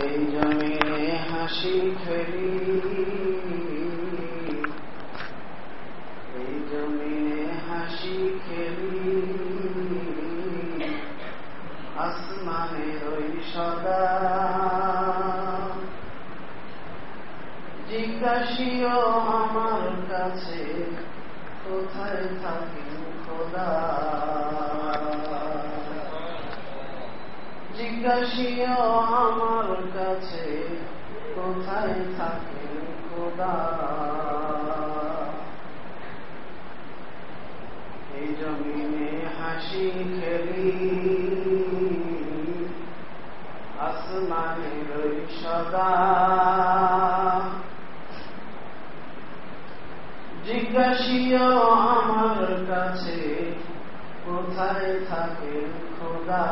এই জমিনে হাসি খেলি, এই জমিনে হাসি খেলি, আসমানের ওই সদা জিজ্ঞাসিও আমার কাছে কোথায় থাকেন খোদা, জিজ্ঞাসিও আমার কাছে কোথায় থাকেন খোদা। এই জমিনে হাসি খেলি, আসমানের ওই সদা জিজ্ঞাসিও আমার কাছে কোথায় থাকেন খোদা,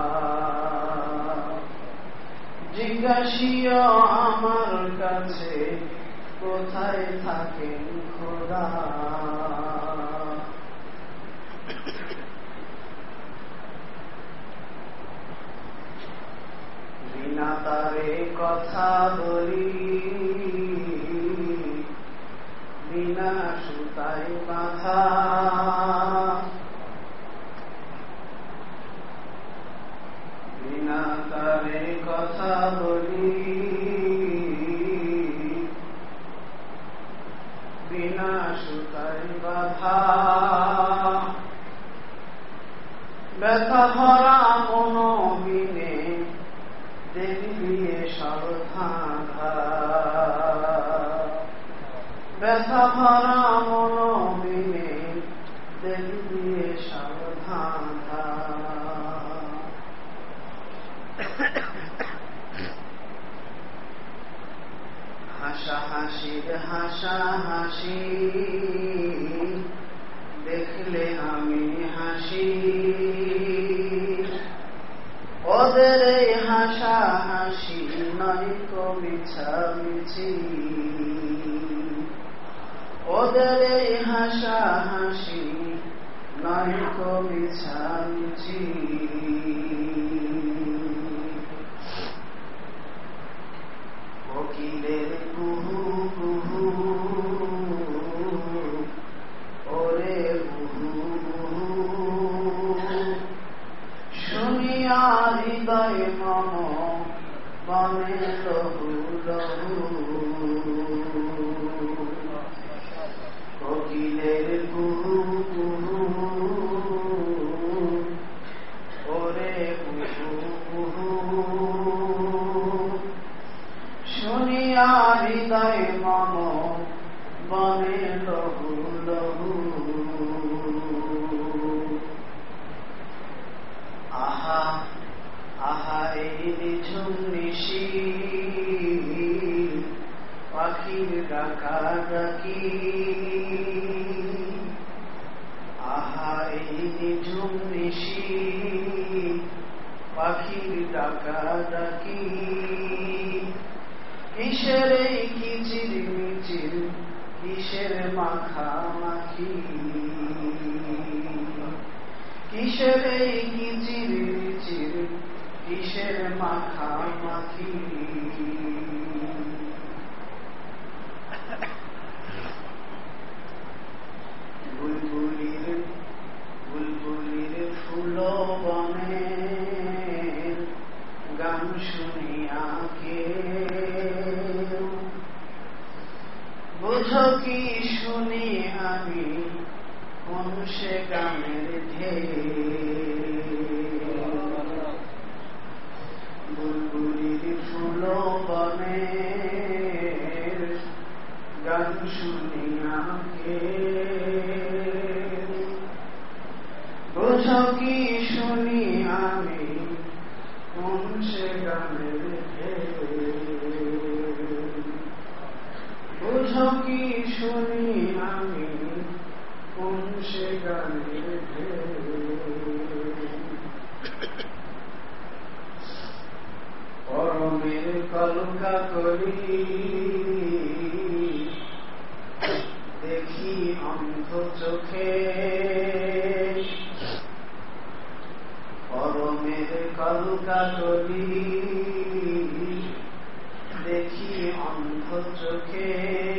জিজ্ঞাসিও আমার কাছে কোথায় থাকেন খোদা। বিনা তারে কথা বলি, বিনা সুতায় বাঁধা, বিনা তারে কথা বলি, বিনা সুতায় বাঁধা, ব্যথা ভরা মনোবিনে দেখলিয়ে সাবধান, ব্যথা ভরা মনোবিনে দেখলিয়ে সাবধান। হাসাহাসির হাসাহাসি দেখলে আমি হাসি, ওদের এই হাসাহাসি নয় তো মিছামিছি, ওদের এই হাসাহাসি নয় তো মিছামিছি। কোকিলের কুহু কুহু ওরে কুহু কুহু, শুনিয়া হৃদয় মম বনে লহু লহু। কোকিলের কুহু কুহু ওরে কুহু কুহু, শুনিয়া হৃদয় মম বনে লহু লহু। আহা আহা এই নিঝুম নিশি, পাখির ডাকাডাকি, আহা এই নিঝুম নিশি, পাখির ডাকাডাকি, কিসের এই কিচির মিচির, কিসের মাখামাখি, কিসের এই কিচির মিচির, কিসের মাখামাখি। বুলবুলির বুলবুলির ফুল বনে গান শুনিয়া কে বুঝো কি শুনি আমি কোন সে গানের ঢেউ। বুলবুলির ফুল বনে গান শুনিয়া কে বুঝো কি শুনি আমি কোন সে গানের ঢেউ। বুঝো কি শুনি আমি কোন সে গানের ঢেউ। পরমের কলকা করি দেখি অন্ধ চোখে, পরমের কলকা করি অন্ধ চোখে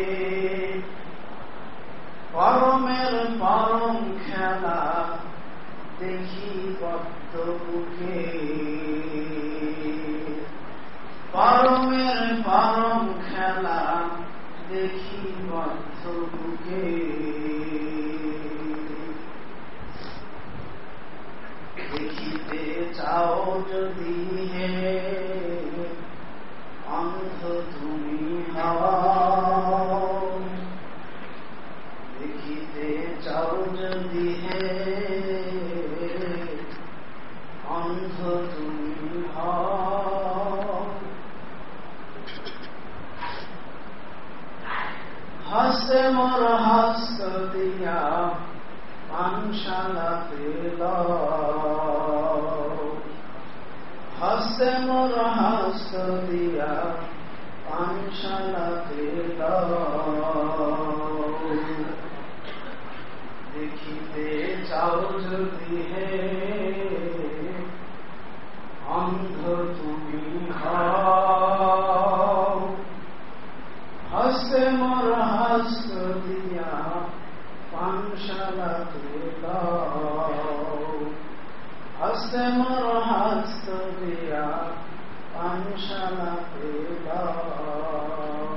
পরমের পরম খেলা দেখি বদ্ধ মুখে, পরমের পরম খেলা দেখি বদ্ধ মুখে। দেখিতে চাও যদি হে অন্ধ তুমি হও, দেখিতে চাও যদি হে অন্ধ তুমি হও। হস্তে মোর হস্ত দিয়া পানশালাতে লও, হস্তে মোর হস্ত দিয়া পানশালাতে লও। দেখিতে চাও যদি হে অন্ধ তুমি হও, হস্তে মোর হস্ত দিয়া পানশালাতে লও, হস্তে মোর হস্ত দিয়া পানশালাতে লও।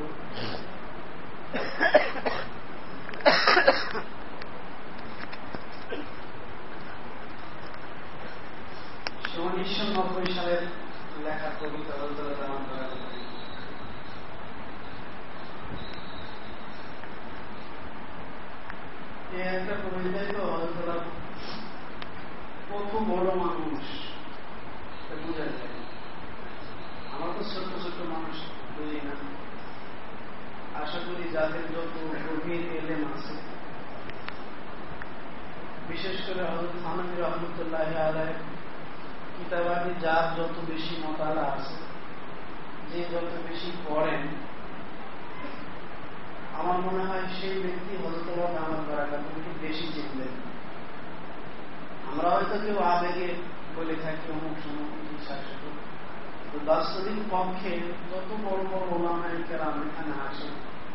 সে 1990 সালের লেখা কবিতা হজরত জামান করা। একটা কবিতায় তো হজরত কত বড় মানুষ বোঝা যায়। আমার তো ছোট্ট ছোট্ট মানুষ বুঝি না। আশা করি যাদের যত গভীর এলেম আছে, বিশেষ করে হযরত থানভী রহমতুল্লাহ আলাইহি কিতাবাদি যার যত বেশি মতালা আছে, যে যত বেশি পড়েন, আমার মনে হয় সেই ব্যক্তি হযরত দামাত বারাকাতুহু বেশি চিনবেন। আমরা হয়তো কেউ আবেগে বলে থাকি অমুক সমুক শাসক, তো বাস্তবিক পক্ষে যত বড় বড় ওলামায়ে কেরাম এখানে আসেন,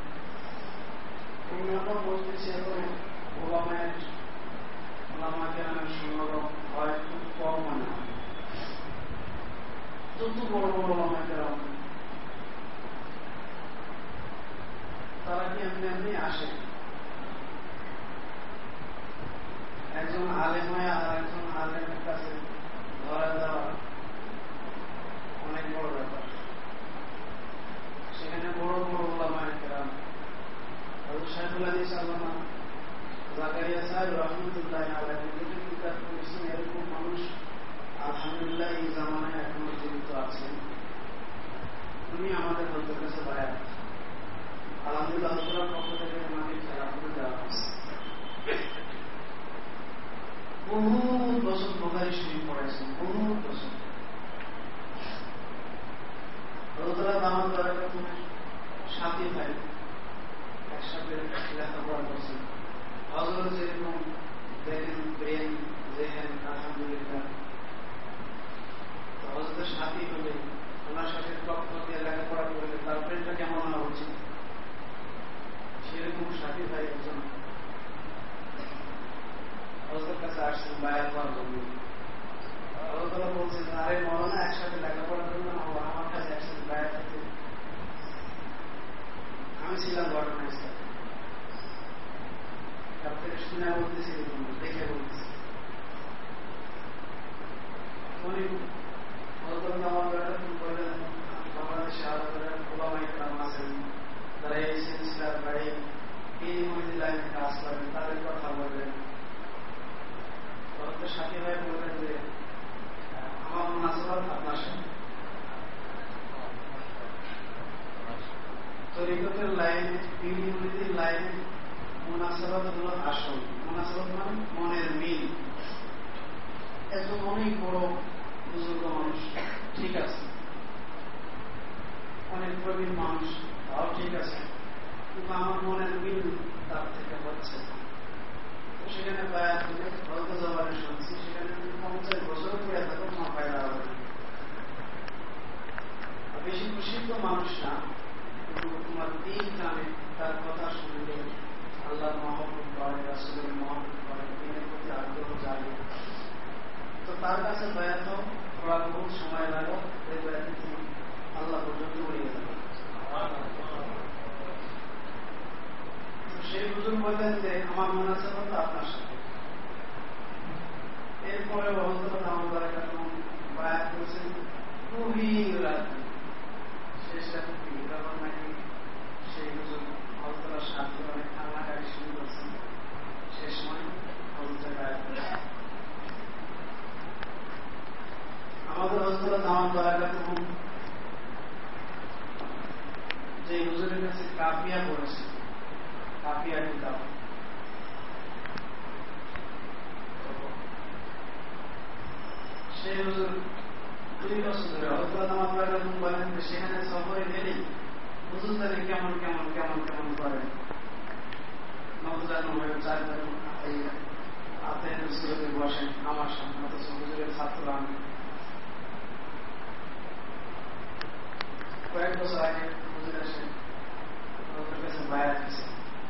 আমরা বলতেছি এখন ওলামা কেরামের সমাগম হয় খুব কম মনে হয়। যত বড় বড় ওলামা কেরাম তারা কি এমনি এমনি আসে? একজন আলেম হয়ে আর একজন আলেমের কাছে ধরা দেওয়া অনেক বড় ব্যাপার। সেখানে বড় বড় ওলামায়ে কেরাম, হযরত শাইখুল হাদিস আল্লামা জাকারিয়া সাহেব রহমতুল্লাহ আলাইহি কিতাব করেছেন। এরকম মানুষ আলহামদুলিল্লাহ এই জামানায় এখনো জীবিত আছেন। উনি আমাদের হজরতের কাছে বায়াত, আলহামদুলিল্লাহ হজরতের পক্ষ থেকে ওনাকে খেলাফত দেওয়া হয়েছে। বহু বছর বুখারী শরীফ পড়েছেন, বহু বছর। হযরত দামাত বারাকাতুহুর সাথী ভাই একসাথে লেখাপড়া করছেন। হযরত যেরকম দেখেন ব্রেন জেহেন আলহামদুলিল্লাহ, হযরতের সাথী হলে ওনার সাথে টক দিয়ে লেখাপড়া করলে তার ব্রেনটা কেমন হওয়া উচিত, সেরকম সাথী ভাই একজন হযরতের কাছে আসছেন বায়াত হওয়ার জন্য। হযরত বলছেন, আরে মওলানা একসাথে লেখাপড়া করলাম, আমার কাছে একসাথে বায়াত হতে। আমি ছিলাম ঘটনাস্থলে, তার থেকে শুনে বলতেছি, দেখে বলতেছি। উনি হযরত দামাত বারাকাতুহু বললেন, বাংলাদেশে আরো ওলামায়ে কেরাম আছেন যারা এই সিলসিলার বাইরে এই মহিলা লাইনে কাজ করেন, তাদের কথা বললেন। হযরত সাথী ভাই বললেন যে আমার মুনাসাবাত আপনার সাথে। তরিকতের লাইনে, পীর-মুরিদের লাইনে মুনাসাবাত হলো আসল। মুনাসাবাত মানে মনের মিল। একজন অনেক বড় বুজুর্গ মানুষ, ঠিক আছে, অনেক প্রবীণ মানুষ, তাও ঠিক আছে, কিন্তু আমার মনের মিল তার থেকে হচ্ছে। তো সেখানে বায়াত হলে হয়তো জবানে শুনছি, সেখানে 50 বছর পরে থাকো মা পায়রা হবে। বেশি খুশি তো মানুষ না, কিন্তু তার কাছে বায়াত করা বহুত সময় লাগো, এই বায়াত তুমি আল্লাহ পর্যন্ত উড়িয়ে দেবে। সেই হুজুর বললেন যে আমার মনে আছে বলতে আপনার সাথে। এরপরে হজরত আমার বারাকাত বায়াত করেছেন গভীর রাতে, শেষ রাতে যখন নাকি সেই হুজুর হজরতের সাথে অনেক কান্নাকাটি শুরু করছেন, সে সময় হজরতের বায়াত করেছেন। আমাদের হজরত আমার বারাকাত যে হুজুরের কাছে কাফিয়া পড়েছে, কাফিয়া কিতাব, সেই হুজুর 2 বছর ধরে হযরত আমার বারাকাত বলেন যে সেখানে সফরে গেলেই হুজুর তাদের কেমন কেমন কেমন কেমন করেন, নবজান হয়ে চারজন এই আতেন সুরতে বসেন আমার সামনে, অথচ হুজুরের ছাত্র আমি। কয়েক বছর আগে হুজুর এসে হুজুরের কাছে বায়াত দিয়েছে।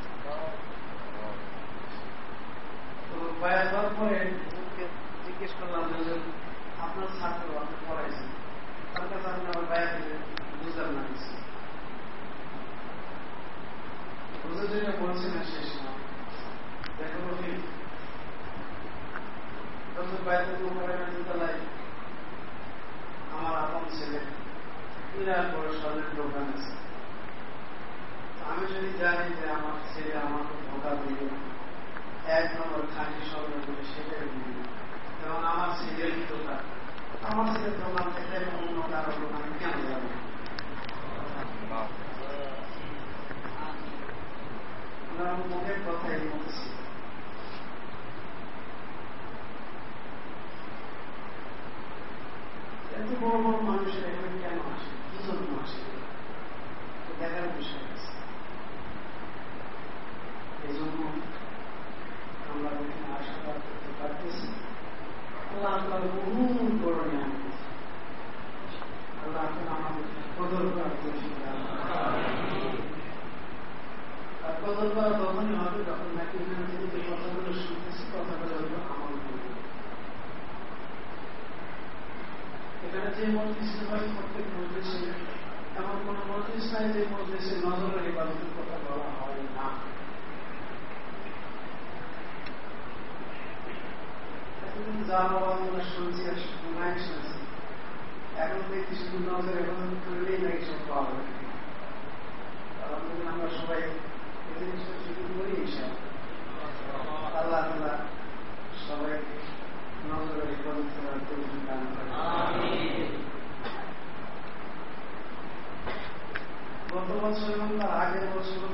তো বায়াত হওয়ার পরে জিজ্ঞেস করলাম হুজুর আপনার ছাত্র, আপনি পড়াইছেন, তার কাছে আপনি আমার বায়াত দিলেন, বুঝলাম না কিছু। হুজুর যেটা বলছিলেন শেষ সময়, দেখো রফিক, হুজুর বায়াত করে দুতলায় আমার আপন ছেলে বিরাট বড় স্বর্ণের দোকান আছে। আমি যদি জানি যে আমার ছেলে আমাকে ধোকা দিবে, 1 নম্বর খাঁটি স্বর্ণ দিবে, সেটাই দিবে, এবং আমার ছেলের দোকান, আমার ছেলের দোকান থেকে অন্য কারো দোকানে কেন যাবে? মুখের কথাই বলছি। এত বড় বড় মানুষের এখানে কেন আসে, কি জন্য আসে, দেখার বিষয় আছে। এই জন্য আমরা এখানে আশা করতে পারতেছি আল্লাহ আপনার বহু বড় নিয়ম, আল্লাহ আপনার আমাদের কদর করার তৌফিক দান করুন। আর কদর করা তখনই হবে যখন নাকি এখানে থেকে যে কথাগুলো শুনতেছি কথাগুলো হলো আমল করবে। এখানে যে মজলিস হয় প্রত্যেক মজলিসে এমন কোন মজলিস নাই যে মজলিসে নজরের ইবাদতের কথা বলা হয় না। যা আমরা শুনছি আর শুনাই শুনছি, এখন দেখি শুধু নজর ইবাদত করলেই নাকি সব পাওয়া যাবে। আমরা সবাই এই জিনিসটা শুরু করি, আল্লাহ তাআলা সবাইকে নজরের ইবাদত করার তৌফিক দান করেন। গত বছর এবং তার আগের বছর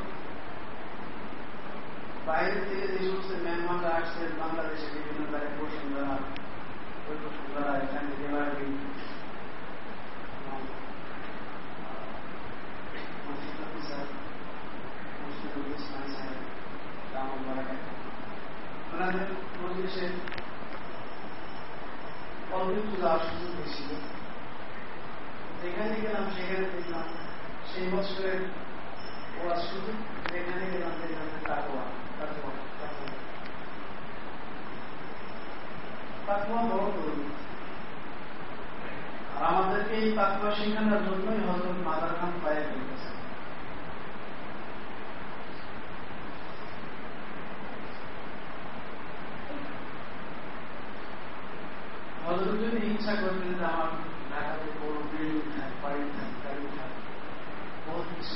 বাইরে থেকে যে সমস্ত মেহমানরা আসছেন বাংলাদেশে বিভিন্ন জায়গায় বসুন্ধরা, ওই বসুন্ধরা এখানে দেওয়ারি ওনাদের মজলিসে অল্প যাওয়ার সুযোগ হয়েছিল। যেখানে গেলাম সেখানে দেখলাম সেই বছরের ওয়াজ শুধু যেখানে গেলাম দেখলাম তাকওয়া বড় করুন। আর আমাদেরকে এই তাকওয়া শেখানোর জন্যই হযরত মাদার খান বাইরে গেছেন। হযরত যদি ইচ্ছা করতেন যে আমার ঢাকাতে বড় বিল্ডিং থাক, বাড়ি থাক, গাড়ি থাক, বহুত কিছু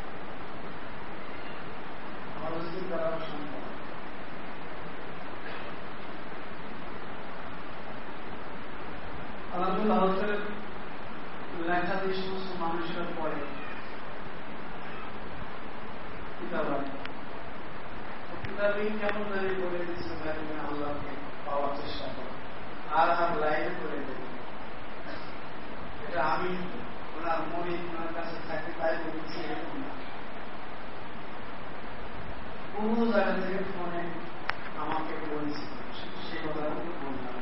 হযরতের দ্বারা সম্ভব। আলহামদুলিল্লাহ হযরতের লেখা যে সমস্ত মানুষেরা পড়ে কিতাবে কেমন জানি বলে দিচ্ছিল আল্লাহকে পাওয়ার চেষ্টা করো, আর লাইনে করে দেবে। এটা আমি ওনার মনে ওনার কাছে থাকি তাই বলছি, এরকম না। বহু জায়গা থেকে ফোনে আমাকে বলছি, সেই কথাগুলো বললাম।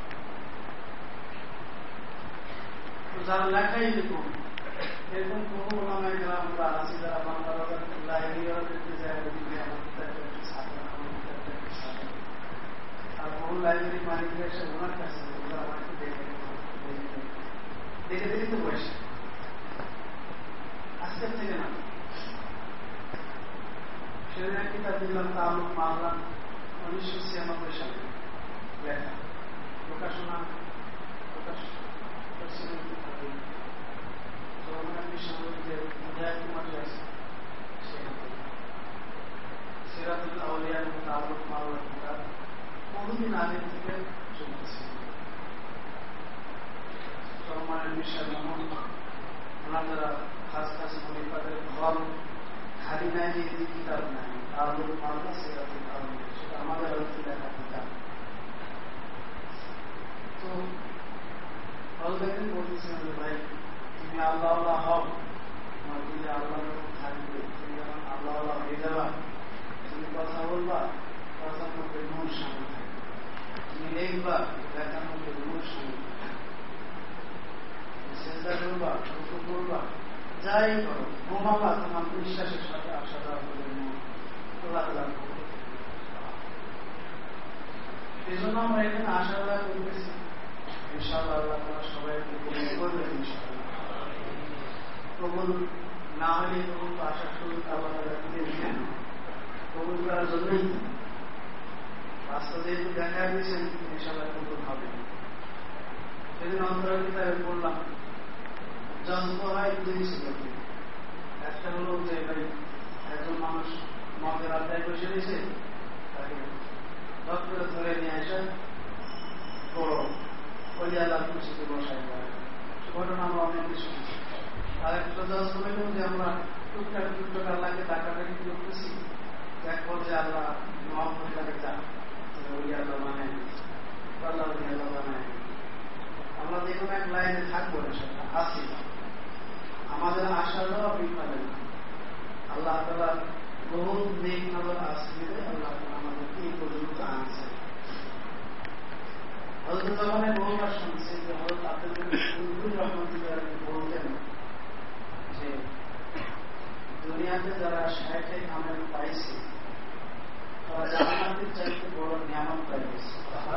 তো যারা লেখাই এরকম এরকম বহু ওলামায়ে কেরামরা আছে যারা বাংলা বাজার লাইব্রেরিও দেখতে যায়, ওদিকে আমার ছাত্র, আর বহু লাইব্রেরি মালিকরা এসে ওনার কাছে দেখে দেখে তো বয়স আজকের থেকে না। সেদিন এক কিতাব দিলাম তালুক মামলা 1996 সালে লেখা, প্রকাশনা প্রকাশ করছিলেন যে মুজাহিদ কুমার আছে সিরাতুল আউলিয়া তালুক মামলা কিতাব বহুদিন আগে থেকে চলতেছে। সম্মানের বিশ্বাস ওনার যারা খাস খাস মনিকাদের ঘর খালি নাই যে কিতাব নাই তালুক মামলা সিরাতুল আউলিয়া, সেটা আমাদের হচ্ছে লেখা কিতাব। তো বলতেছিলেন যে ভাই তুমি আল্লাহ আল্লাহ হও, তোমার দিলে আল্লাহ থাকবে, তুমি যখন আল্লাহ আল্লাহ হয়ে যাবা তুমি কথা বলবা, কথার মধ্যে নূর সামিল থাকবে, তুমি লিখবা লেখার মধ্যে নূর সামিল থাকবে, চেষ্টা করবা রুকু করবা যাই করো ঘুমাবা তোমার বিশ্বাসের সাথে আসা যাওয়া করে আল্লাহ লাভ করবে। এই জন্য আমরা এখানে আশা লাভ করতেছি ইনশাআল্লাহ আল্লাহ তাআলা সবাইকে কবুল করবেন। ইনশাআল্লাহ কবুল না হলে কবুল আশা শুরু আল্লাহ তাআলা দিয়েছেন, কবুল করার জন্যই রাস্তা যেহেতু দেখা দিয়েছেন ইনশাআল্লাহ কবুল হবে। সেদিন অন্তরের কিতাবে পড়লাম জন্ম হয় দুই সুযোগে, একটা হলো যে ভাই একজন মানুষ মদের আড্ডায় বসে রয়েছে, তাকে ডক্টরে ধরে নিয়ে আসে বড় অলিয়ালার খুশিতে বসায় যায়, ঘটনা আমরা অনেক কিছু। আর একটা জন্ম যে আমরা টুকটাক টুকটাক আল্লাহকে ডাকাডাকি করতেছি, এক পর্যায়ে আল্লাহ মহাপ্রতাকে চান অলিয়াল্লাহ বানায় আল্লাহ অলিয়াল্লাহ বানায়। আমরা যে কোনো এক লাইনে থাকবো না, সেটা আসি আমাদের আশা দেওয়া বিফলে না। আল্লাহ তাআলা বহু নেক নজর আসলে আল্লাহ তাআলা আমাদেরকে এই পর্যন্ত আনছে। হযরত জামানে বহুবার শুনছি যে হযরত আব্দুল রহমাতুল্লাহ বলতেন যে দুনিয়াতে যারা শায়েখে কামেল পাইছে তারা জান্নাতের চাইতে বড় নিয়ামত পাইছে।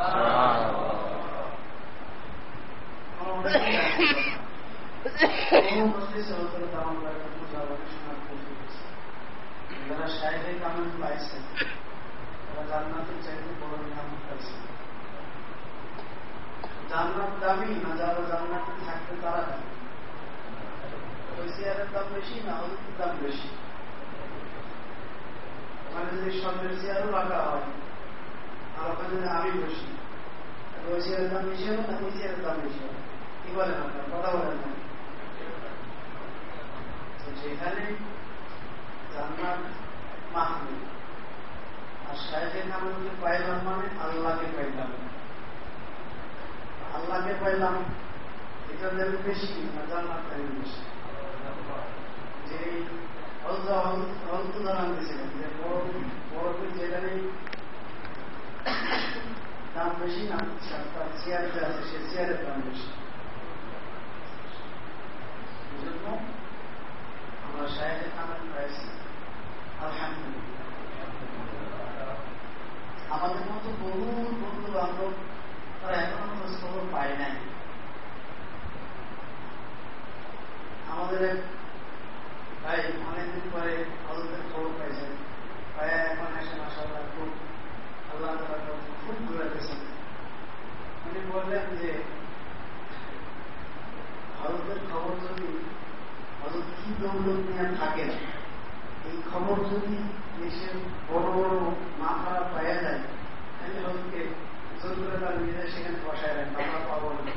যারা শায়েখে কামেল পাইছে তারা জান্নাতের চাইতে বড় নিয়ামত পাইছে। জান্নাত দামি না যারা জান্নাতে থাকবে তারা দামি, ওই চেয়ারের দাম বেশি না ওদের দাম বেশি। ওখানে যদি স্বর্ণের চেয়ারও রাখা হয় আর ওখানে যদি আমি বসি ওই চেয়ারের দাম বেশি হবে না ওই চেয়ারের দাম বেশি হবে? কি বলেন আপনার কথা বলেন না? যেখানে জান্নাত মাহমুদ আর শায়েখে কামেলকে পাইলাম মানে আল্লাহকে পাইলাম, আল্লাহকে পাইলাম এটা দেব বেশি না জান্নাত দেব বেশি। যে উদাহরণ দিয়েছিলেন যে বড় যেখানে দাম বেশি না তার চেয়ারে আছে সে চেয়ারের দাম বেশি। এই জন্য আমরা শায়েখে কামেল পাইছি আলহামদুলিল্লাহ। আমাদের মতো বহু বন্ধু বান্ধব তারা এখনো খোঁজ খবর পায় নাই। আমাদের এক ভাই অনেকদিন পরে হযরতের খবর পাইছেন, ভাই এখন এসে মাশাআল্লাহ খুব আল্লাহ তাআলা খুব ঘুরাতেছেন। উনি বললেন যে হযরতের খবর যদি হযরত কি দৌলত নিয়ে থাকেন, এই খবর যদি দেশের বড় বড় মাথা পাওয়া যায় তাহলে হযরতকে জোর করে তার নিজের সেখানে বসায় রাখেন, আমরা পাবো না।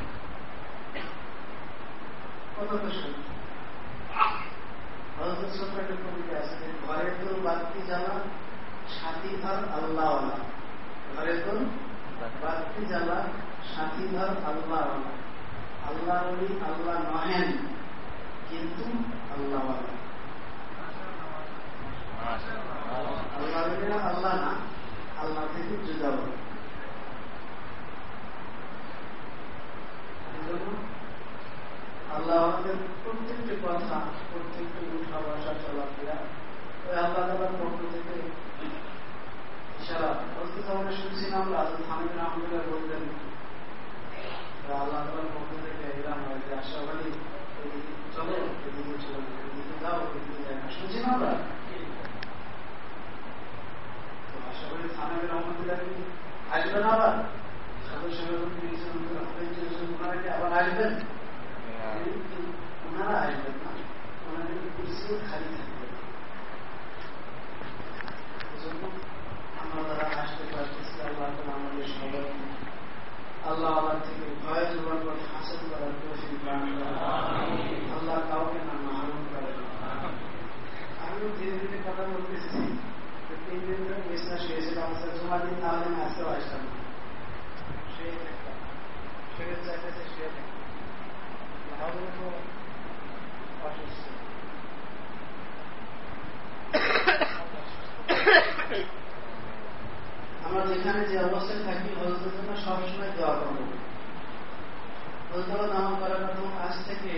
কত তো সত্যি। হযরত ছোট্ট একটা কবিতা আছে যে ঘরে তো বাতি জ্বালা সাথী ধর আল্লাহ, ঘরে তো বাতি জ্বালা সাথী ধর আল্লাহ, আল্লাহ বলি আল্লাহ নহেন কিন্তু আল্লাহ আল্লাহ বলি আল্লাহ না, আল্লাহ থেকে জুদা বলে। আল্লাহ আমাদের প্রত্যেকটি কথা প্রত্যেকটি উঠা বসা চলাফেরা ওই আল্লাহ তাআলার পক্ষ থেকে ইশারা। আমরা শুনছিলাম রাজু হামিদ রহমতুল্লাহ বলতেন আল্লাহ তাআলার পক্ষ থেকে এলাম হয় যে আশরাফ আলী চলো এদিকে চলো এদিকে যাও এদিকে যায় না, শুনছি না আমরা। তো আশরাফ আলী থানায় রহমতুল্লাহ আসবেন আবার সদস্য ওনারা কি আবার আসবেন? ওনারা আসবেন না, ওনাদের কুরসিও খালি থাকবে। এজন্য আমরা তারা আসতে পারতেছি। আল্লাহ আমাদের সবাই আল্লাহ আল্লাহ থেকে ভয় জোগাড় করে হাসিল করার তৌফিক দান করেন। আল্লাহ কাউকে না মাহরুম করেন। আমিও ধীরে ধীরে কথা বলতেছি, 3 দিন ধরে বিশ্বাস হয়েছিল আমাদের জমা দিন, তাহলে আমি আজকেও আসতাম না। শুয়ে থাকতাম, শুয়ে চাইতেছে শুয়ে থাকতাম, আমাদের তো অসুস্থ। আমরা যেখানে যে অবস্থায় থাকি হজরতের জন্য সবসময় দোয়া করবো। হজরত নাম করার কথা আজ থেকে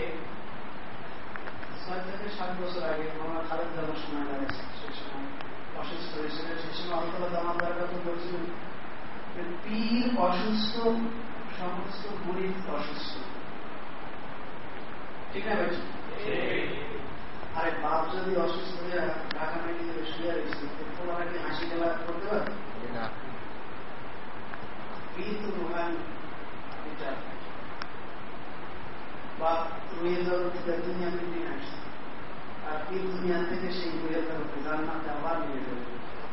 6 থেকে 7 বছর আগে আমার খালেদ যাওয়ার সময় লাগছে, সেই সময় অসুস্থ হয়েছিলেন। সেই সময় অন্তত নাম করার কথা বলছিলেন পীর অসুস্থ, সমস্ত মুরিদ অসুস্থ, ঠিক না ভাই? আরে বাপ যদি অসুস্থ হয়ে ঢাকা মেডিকেলে শুয়ে রয়েছে, তোমরা কি হাসি খেলা করতে পারবে না? পীর তো রুহানি বিচার বা রুহের জগৎ থেকে দুনিয়াতে নিয়ে আসছে, আর পীর দুনিয়া থেকে সেই রুহের জগতে জান্নাতে আবার নিয়ে যাবে।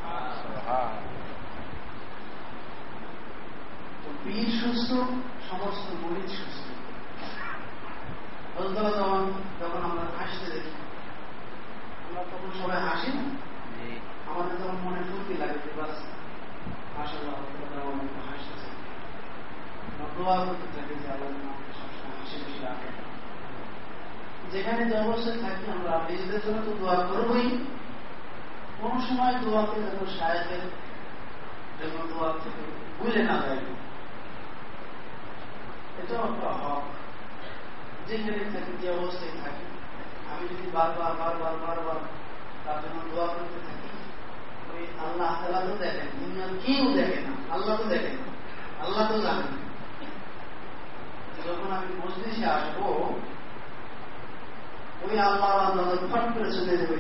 পীর সুস্থ, সমস্ত মুরিদ সুস্থ। যখন আমরা হাসতে দেখি, আমরা তখন সবাই হাসি না, আমাদের তখন মনে ফুর্তি লাগে যে বাস মাশাআল্লাহ হাসতেছে। দোয়া করতে থাকি যে আল্লাহ আমাকে সবসময় হাসি খুশি রাখে। যেখানে যে অবস্থায় থাকি আমরা নিজেদের জন্য তো দোয়া করবই, কোন সময় দোয়াকে যেন সাহেবের জন্য দোয়া থেকে ভুলে না যায়, এটাও একটা হক। যেখানে থাকি যে অবস্থায় থাকি, আমি যদি বারবার বারবার বারবার তার জন্য দোয়া করতে থাকি, ওই আল্লাহ তাআলা তো দেখেন, দুনিয়ার কেউ দেখে না, আল্লাহ তো দেখেন, আল্লাহ তো জানেন। যখন আমি মজলিসে আসবো, ওই আল্লাহ নজর ফট করে চলে যাবে,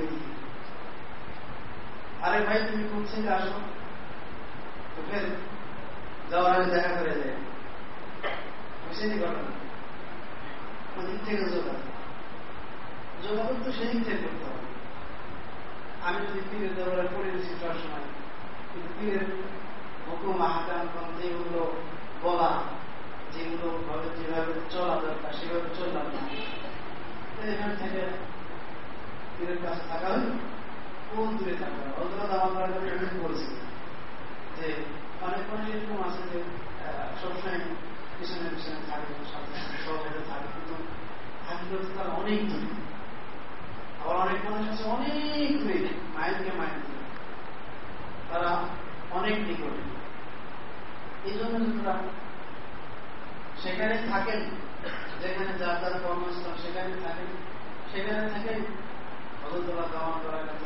আরে ভাই তুমি কোন থেকে আসো, তো ফের যাওয়ার আগে দেখা করে যায়, বুঝছেন ঘটনা। ওদিক থেকে যোগাযোগ তো সেদিক থেকে করতে হবে। আমি যদি পীরের দরবারে পড়ে দিচ্ছি সবসময়, কিন্তু পীরের হুকুম আহকাম যেগুলো বলা, যেগুলো ভাবে যেভাবে চলা দরকার সেভাবে চললাম না, এখান থেকে পীরের কাছে থাকা হলে কোন দূরে থাকবে। হযরত আমার বলছি যে অনেক মানুষ এরকম আছে যে সবসময় পিছনে পিছনে থাকে, সহজে থাকে, কিন্তু থাকলে তারা অনেক দূরে। আবার অনেক মানুষ আছে অনেক দূরে, মাইলকে মাইল দূরে, তারা অনেক নিকটে। এই জন্য তোমরা সেখানে থাকেন, যেখানে যার যার কর্মস্থল সেখানে থাকেন, সেখানে থেকে হযরতুল্লাহ দাওয়াত করার কাছে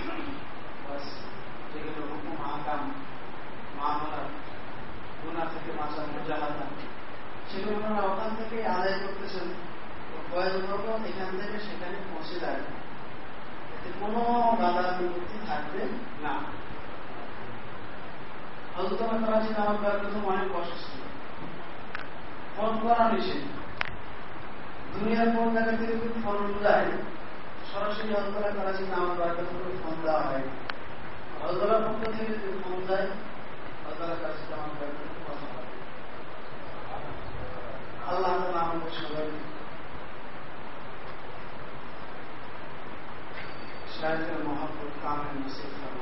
যেগুলো হুকুম আহকাম মামলা গুনাহ থেকে বাঁচার মুজাহাদা, সেগুলো আপনারা ওখান থেকে আদায় করতেছেন। এখান থেকে সেখানে পৌঁছে যাবে, এতে কোনো বাধা বিপত্তি থাকবে না। হযরতুল্লাহ করাচি নামাজ পড়ার প্রথম অনেক অসুস্থ, ফোন করা নিষেধ। দুনিয়ার কোন জায়গা থেকে যদি ফোন যায়, সরাসরি হযরতুল্লাহ করাচি নামাজ পড়ার প্রথম ফোন দেওয়া হয়। হযরতুল্লাহর পক্ষ থেকে যদি ফোন যায়, হযরতুল্লাহ করাচি নামাজ পড়ার প্রথম কথা হয়। আল্লাহ তাআলা আমাদের সবাই শায়খের মহব্বত কামেল নসিব ফরমান।